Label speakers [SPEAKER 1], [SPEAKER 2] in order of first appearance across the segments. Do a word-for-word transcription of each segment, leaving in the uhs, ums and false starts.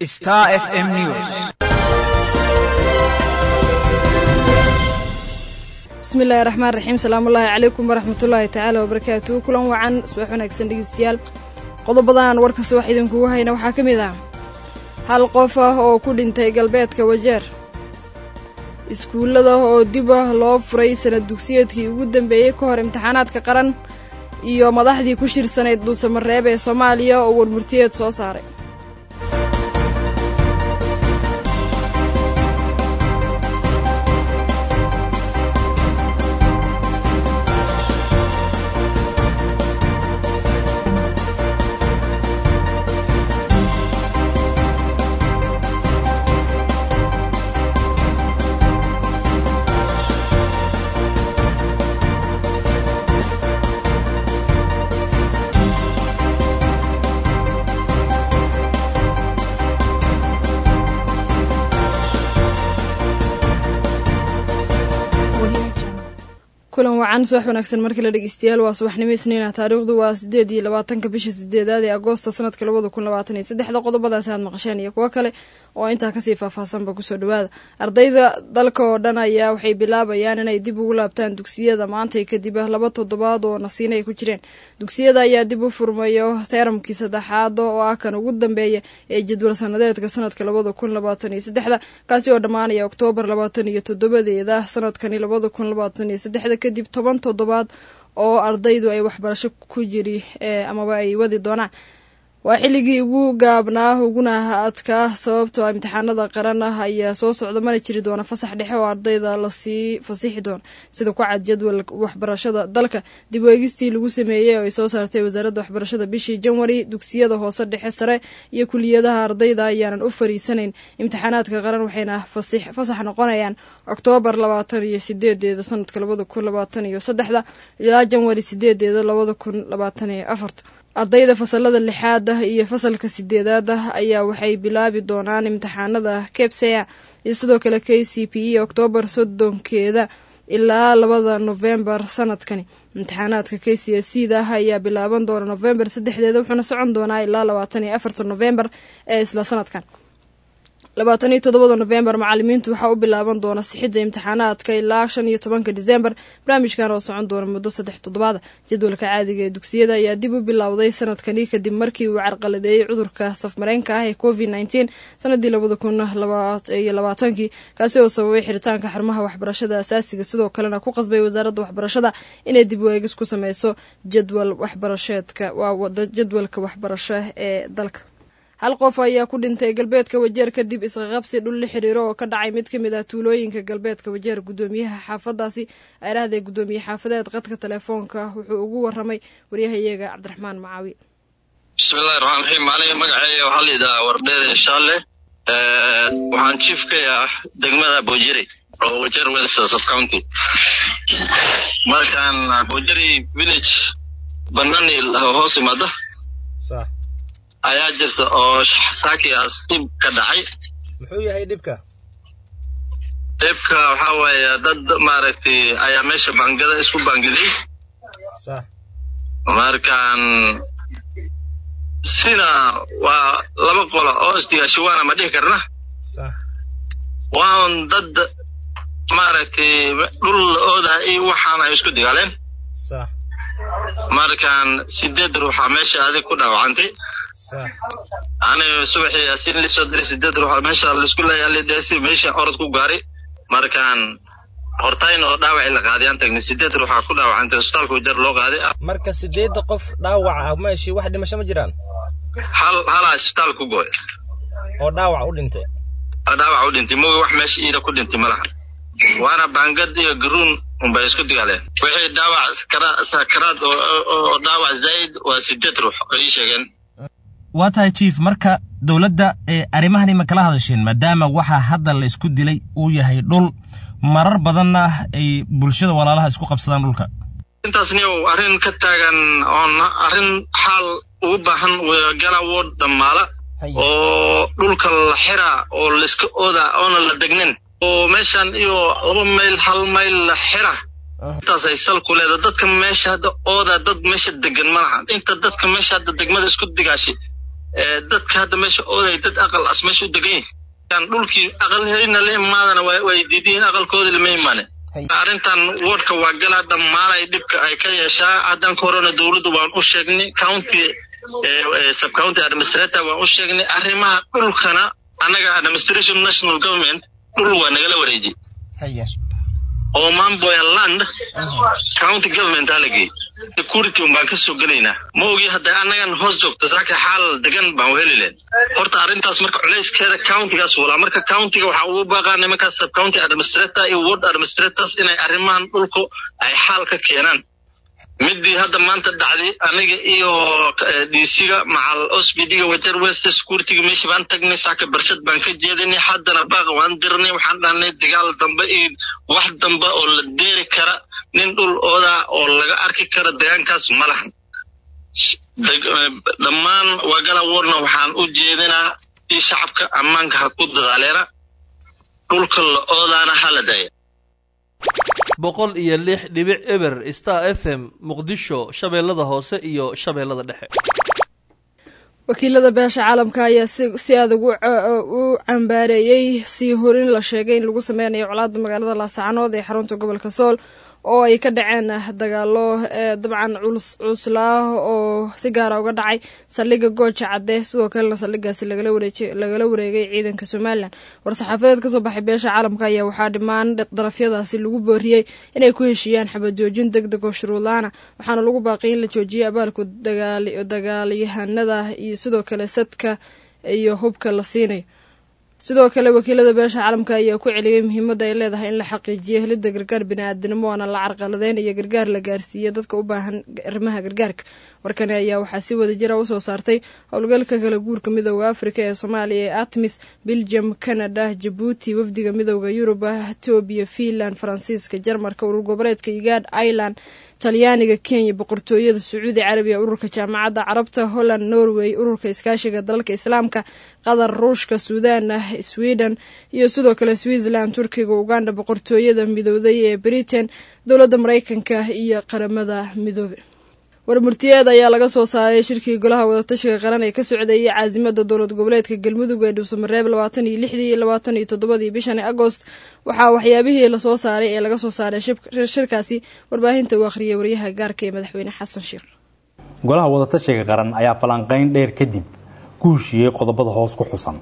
[SPEAKER 1] Star F M News.
[SPEAKER 2] بسم الله الرحمن الرحيم. سلام الله عليكم ورحمة الله تعالى وبركاته. كلهم وعن سوحنا كسندق السيال قضبضان وركس واحد كوها هنا وحاكم ذا هل قفة أو كل انتهى قلبات كوجار اسكول هذا أو دبه لاف رئيس الدكسيات هي قدام بيكوهر امتحانات كقرن يوم ضحدي كشير سنة دوس مرة صوماليا أو المرتيات صوصاري kulan wacan soo wanaagsan markii la dhageystiyaal waa subaxnimo isniina taariikhdu waa sideed iyo labaatanka bisha sideedaad ee Agoosto sanadka laba kun labaatan iyo saddex qodobadaas aad maqasheen iyo kuwa kale oo inta ka sii faahfaahsan ba ku soo dhawaada ardayda dalka oo dhan ayaa waxay bilaabayaan inay dib ugu laabtaan dugsiyada maanta kadib laba toddobaad oo nasiin ay ku jireen dugsiyada ayaa dib u furmayo teeramkii saddexaad oo ah kan ugu dambeeya ee jadwal sanadeedka sanadka laba kun labaatan iyo saddex kaasi oo dhamaanaya Oktoobar labaatan iyo toddoba sanadkan laba kun labaatan iyo saddex kadib toban toddobaad oo ardaydu ay waxbarasho ku jiri ee amaba ay wadi doonaan waa xilligii ugu gaabnaa uguna adka sababtoo imtixaanada qaran ah ayaa soo socda mana jiri doona fasax dhexe oo ardayda la sii fasixi doon sida ku cad jadwal waxbarashada dalka dib u eegistii lagu sameeyay oo ay soo saartay wasaaradda waxbarashada bishii January dugsiyada hoose dhexe sare iyo kuliyadaha ardayda ayaan u fariisanayn imtixaanaadka qaran waxayna fasax fasax noqonayaan Oktoobar labaatan iyo sideed sanadka laba kun labaatan iyo saddex ilaa January sideed laba kun labaatan iyo afar ardayda fasalada lixaad iyo fasalka sideedaad ayaa waxay bilaabi doonaan imtixaanada K P S E A iyo sidoo kale K C P E Oktoobar soddonkeeda ilaa labada November sanadkani imtixaanaadka K C S E da ayaa bilaaban doona November saddexdeeda wuxuuna socon doonaa ilaa labaatan iyo afar November ee isla sanadkan labaatan iyo toddoba November macallimiintu waxa uu bilaaban doona sixida imtixaanaadka ilaa shan iyo tobanka December barnaamijkan oo socon doona muddo saddex toddobaad jadwalka caadiga ee dugsiyada ayaa dib u bilowday sanadkani kadib markii uu carqaladeeyay cudurka safmareenka ah ee COVID nineteen sanadii laba kun iyo labaatan kaasi oo sababay xiritaanka xarumaha waxbarashada asaasiga sidoo kalena ku qasbay wasaaradda waxbarashada inay dib u eegis ku sameyso jadwal waxbarasheedka waa jadwalka waxbarasho ee dalka hal qof ayaa ku dhintay galbeedka Wajeer kadib isqaqabsi dhul la xiriiro oo ka dhacay mid kamid ah tuulooyinka galbeedka Wajeer gudoomiyaha xaafadaasi ayraahday gudoomiyaha xaafadeed qadka telefoonka wuxuu ugu waramay wariyahayaga Cabdiraxmaan Macaawi
[SPEAKER 3] bismillaahir rahmaanir rahiim maalin magaceeyo waxa la yiraahdaa Wardheer inshaalla ee waxaan chief ka ah degmada Boojiri oo Wajeer West Sub County markaan Boojiri village banani hoos imada sax ayaa jirta oo saaki asib ka dhacay
[SPEAKER 4] muxuu yahay dibka
[SPEAKER 3] dibka waxa weeye dad maaragtay ayaa meesha bangada isku bangiday
[SPEAKER 4] sax
[SPEAKER 3] markaan sina waa laba qolo oo istigaashiwana ma dhihi karna
[SPEAKER 4] sax
[SPEAKER 3] waan dad maaragtay dhul ooda ay waxaana isku digaaleen
[SPEAKER 4] sax
[SPEAKER 3] markaan sideed ruux meesha adig ku dhaawacantay أنا سوحي أسين لي صدري سدد روح ماشى السكول اللي داسي ماشى أرد كوجاري مركان هرتين أو داوع اللي قاعد ينتج سدد روح أكون داوع عند السطال كوجر لو قاعد
[SPEAKER 4] مركز سدد قف داوع ماشي واحد ماشي مجران
[SPEAKER 3] حال حال السطال كوجوي
[SPEAKER 4] أو داوع أود أنت
[SPEAKER 3] داوع أود أنت مو واحد ماشي إذا كنت أنت ملحن وأنا بانجد يجرون وبيسكت عليه وهي داوع سكرات سكرات أو داوع زايد وسدد روح إيش يعني
[SPEAKER 5] waatahay chief marka dawladda ee arimahani ma kala hadasheen maadaama waxa hadda la isku dilay uu yahay dhul marar badanna ay bulshada walaalaha isku qabsadaan dhulka
[SPEAKER 3] intaasni arin ka taagan on arin xal ugu baahan gala wad dhamaala oo dhulka la xira oo la iska ooda oo la degnin oo meeshan iyo laba mayl hal mayl la xira intaas ay sal ku leedahay dadka meesha hadda ooda dad meesha degan malaha inta dadka meesha hadda degmada isku digaashay dadka hadda meesha ooday dad aqal as meesha u degan kan dhulkii aqal helina la imaadana way diideen aqalkooda lama imaane arrintan wardka waa gala dhammaanay dhibka ay ka yeeshaa hadan corona dawladdu waan u sheegnay county sub county administrator waan u sheegnay arrimaha dhulkana anaga administration national government dhul waa nagala wareejiyay haya oo mambo land county government alagi security baan ka soo galeynaa ma ogi hadda anagan hoos joogto saaka xaal degan baan helileen horta arrintaas marka culeyskeeda county-gaas wala marka county-ga waxa uu baaqaanay marka sub county administrator iyo ward administrators inay arrimahan dhulku ay xaal ka keenaan midii hadda maanta dhacday aniga iyo D C-ga macal O S B D-ga wajar west security-ga meesha baan tagnay saaka barsad baan ka jeedinay haddana baaq waan dirnay waxaan dhahnay dagaal dambe iyo wax dambe oo la deeri kara nin dhul ooda oo laga arki kara deegaankaas malahan dhammaan wagala warna waxaan u jeedinaa in shacabka ammaanka ha ku dadaaleera dhulka la oodaana haladaya
[SPEAKER 1] boqol iyo lix dhibic eber Star F M Muqdisho shabeellada hoose iyo shabeellada dhexe
[SPEAKER 2] wakiilada beesha caalamka ayaa si aad ugu cambaareeyay si horin la sheegay in lagu sameynayo colaadda magaalada Laascaanood ee xarunta gobolka Sool oo ay ka dhaceen dagaalo dabcan culus cuslaa oo si gaar ah uga dhacay saldhigga Gooja Cadde sidoo kale saldhiggaasi lagala wareejay lagala wareegay ciidanka Soomaaliland war-saxaafadeed ka soo baxay beesha caalamka ayaa waxaa dhimaan darafyadaasi lagu booriyay inay ku heshiiyaan xabad joojin degdeg oo shuruud la'aan waxaana lagu baaqay in la joojiyo abaalku dagaal dagaalyahanada iyo sidoo kale sadka iyo hubka la siinayo sidoo kale wakiilada beesha caalamka ayaa ku celiyay muhiimadda ay leedahay in la xaqiijiyo helidda gargaar bini'aadanimo oo aan la carqaladeyn iyo gargaar la gaarsiiyo dadka u baahan arrimaha gargaarka warkani ayaa waxaa si wada jira u soo saartay howlgalka kala guurka midowga Afrika ee Soomaaliya ee ATMIS Belgium Canada Djibouti wafdiga midowga Yurub Ethiopia Finland Faransiiska Jarmalka urur goboleedka Igad Ireland Talyaaniga Kenya boqortooyada Sacuudi Carabiya ururka jaamacadda Carabta Holland Norway ururka iskaashiga dalalka Islaamka Qatar Ruushka Suudaan Sweden iyo sidoo kale Switzerland Turkiga Uganda boqortooyada midowday ee Britain dawladda Mareykanka iyo qaramada midoobay warmurtiyeed ayaa laga soo saaray shirkii golaha wadatashiga qaran ee ka socday caasimada dawlad goboleedka Galmudug ee Dhuusamareeb labaatan iyo lix iyo labaatan iyo toddoba bishan Agost waxa waxyaabihii la soo saaray ee laga soo saaray shirkaasi warbaahinta uu akhriyay wariyaha gaarka ee madaxweyne Xasan Sheekh
[SPEAKER 6] golaha wadatashiga qaran ayaa falanqeyn dheer kadib ku heshiiyay qodobada hoos ku xusan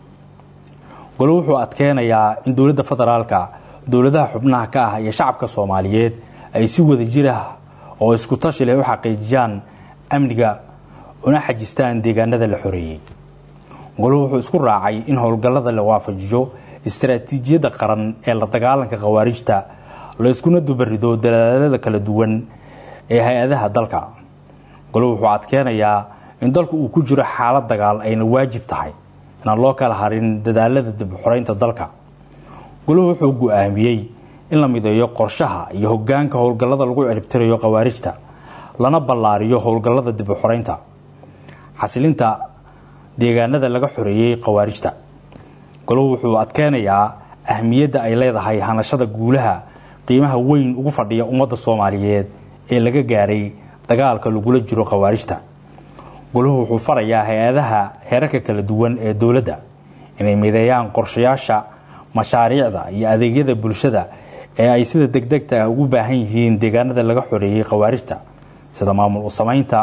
[SPEAKER 6] goluhu wuxuu adkeenayaa in dawladda federaalka dawladaha xubnaha ka ah iyo shacabka Soomaaliyeed ay si wada jir ah oo isku tashi leh u xaqiijiyaan amniga una xajistaan deegaanada la xoreeyay goluhu wuxuu isku raacay in howlgallada la waafajiyo istaraatiijiyadda qaran ee la dagaalanka khawaarijta la iskuna dubarido dadaalada kala duwan ee hay'adaha dalka goluhu wuxuu adkeenayaa in dalku uu ku jiro xaalad dagaal ayna waajib tahay inaan loo kala harin dadaalada dib u xoreynta dalka goluhu wuxuu go'aamiyay in la mideeyo qorshaha iyo hoggaanka howlgallada lagu ciribtirayo khawaarijta lana ballaariyo howlgallada dib u xoreynta xasilinta deegaanada laga xoreeyay khawaarijta goluhu wuxuu adkeenayaa ahmiyadda ay leedahay hanashada guulaha qiimaha weyn ugu fadhiya ummadda Soomaaliyeed ee laga gaaray dagaalka lagula jiro khawaarijta goluhu wuxuu farayaa hay'adaha heerarka kala duwan ee dawladda inay mideeyaan qorshayaasha mashaariicda iyo adeegyada bulshada ee ay sida degdegta ugu baahan yihiin deegaanada laga xoreeyay khawaarijta sida maamul u sameynta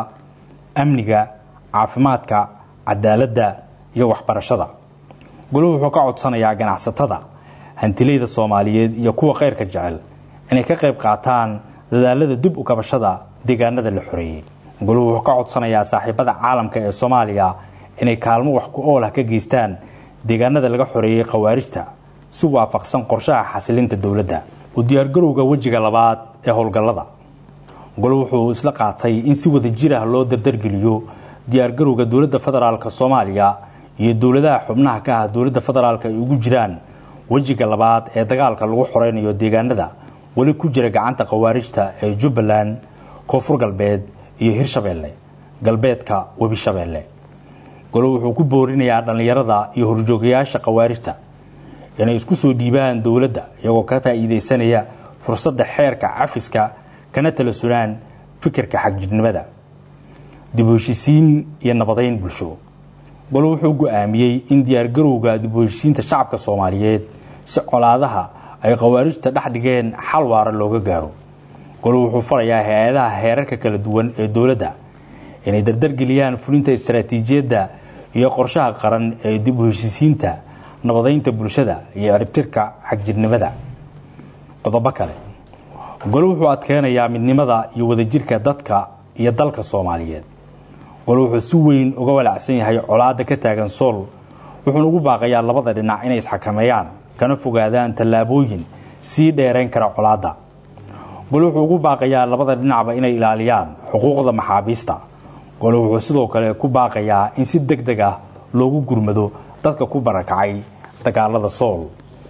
[SPEAKER 6] amniga caafimaadka cadaaladda iyo waxbarashada goluhu wuxuu ka codsanayaa ganacsatada hantilayda Soomaaliyeed iyo kuwa qeyrka jecel inay ka qayb qaataan dadaalada dib u kabashada deegaanada la xoreeyay goluhu wuxuu ka codsanayaa saaxiibada caalamka ee Soomaaliya inay kaalmo wax ku ool ah ka geystaan deegaanada laga xoreeyay khawaarijta si waafaqsan qorshaha xasilinta dawladda u diyaar garowga wajiga labaad ee howlgallada goluhu wuxuu isla qaatay in si wada jir ah loo dardargeliyo diyaar garowga dawladda federaalka Soomaaliya iyo dawladaha xubnaha ka ah dawladda federaalka ay ugu jiraan wajiga labaad ee dagaalka lagu xoreynayo deegaanada wali ku jira gacanta khawaarijta ee Jubbaland Koonfur Galbeed iyo Hirshabeelle galbeedka Webi Shabeelle goluhu wuxuu ku boorinayaa dhalinyarada iyo horjoogayaasha khawaarijta inay isku soo dhiibaan dawladda iyagoo ka faa'iideysanaya fursadda xeerka cafiska kana tala sunaan fikirka xagjirnimada dib u heshiisiin iyo nabadeyn bulsho goluhu wuxuu go'aamiyey in diyaargarowga dib u heshiisiinta shacabka Soomaaliyeed si colaadaha ay qawaarijta dhex dhigeen xal waara looga gaaro. goluhu wuxuu farayaa hay'adaha heerarka kala duwan ee dawladda inay dardar geliyaan fulinta istaraatiijiyadda iyo qorshaha qaran ee dib u heshiisiinta nabadeynta bulshada iyo ciribtirka xagjirnimada. qodobo kale goluhu wuxuu adkeenayaa midnimada iyo wadajirka dadka iyo dalka Soomaaliyeed. goluhu wuxuu si weyn uga walacsan yahay colaadda ka taagan Sool, wuxuu ugu baaqayaa labada dhinac inay isxakameeyaan kana fogaadaan tallaabooyin si dheerayn kara colaadda. goluhu wuxuu ugu baaqayaa labada dhinacba inay ilaaliyaan xuquuqda maxaabiista. goluhu wuxuu sidoo kale ku baaqayaa in si degdeg ah loogu gurmado dadka ku barakacay dagaalada Sool.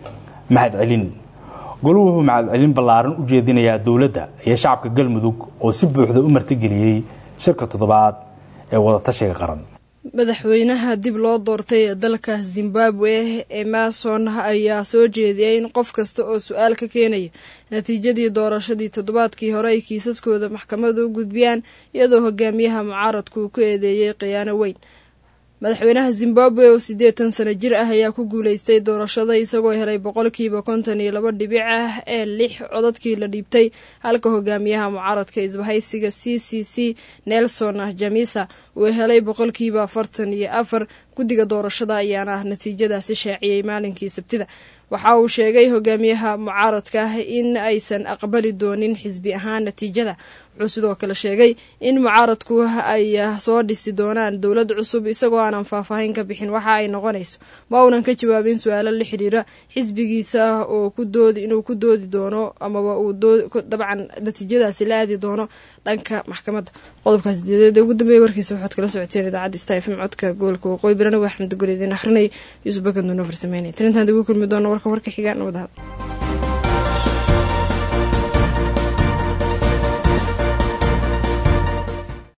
[SPEAKER 6] mahad celin goluhu wuxuu mahad celin ballaaran u jeedinayaa dawladda iyo shacabka Galmudug oo si buuxda u martigeliyay shirka toddobaad ee wada tashiga qaran.
[SPEAKER 2] madaxweynaha dib loo doortay ee dalka Zimbabwe Emerson ayaa soo jeediyay in qof kasta oo su'aal ka keenaya natiijadii doorashadii toddobaadkii hore ay kiisaskooda maxkamadda u gudbiyaan iyadoo hogaamiyaha mucaaradku ku eedeeyay khiyaano weyn. madaxweynaha Zimbabwe oo siddeetan sano jir ah ayaa ku guuleystay doorashada isagoo helay boqolkiiba konton iyo laba dhibic ah ee lix codadkii la dhiibtay, halka hogaamiyaha mucaaradka isbahaysiga C C C Nelson Chamisa uu helay boqolkiiba afartan iyo afar. guddiga doorashada ayaana natiijadaasi shaaciyay maalinkii Sabtida. waxa uu sheegay hogaamiyaha mucaaradka in aysan aqbali doonin xisbi ahaan natiijada. wuxuu sidoo kale sheegay in mucaaradku ay soo dhisi doonaan dawlad cusub isagoo aanan faahfaahin ka bixin waxa ay noqonayso. ma uunan ka jawaabin su'aalo la xiriira xisbigiisa oo ku doodi inuu ku doodi doono ama uu dabcan natiijadaasi la aadi doono dhanka maxkamadda. qodobkaas sideedaad ugu dambeeyay warkiisa waxaad kala socoteen idaacadda Star F M codka gobolka Waqooyi Bari. Axmed Gureedin akhrinay Yusuf Bakan Nuno farsameynay. Tirintan dib u kulmi doono warka warka xiga nabadda.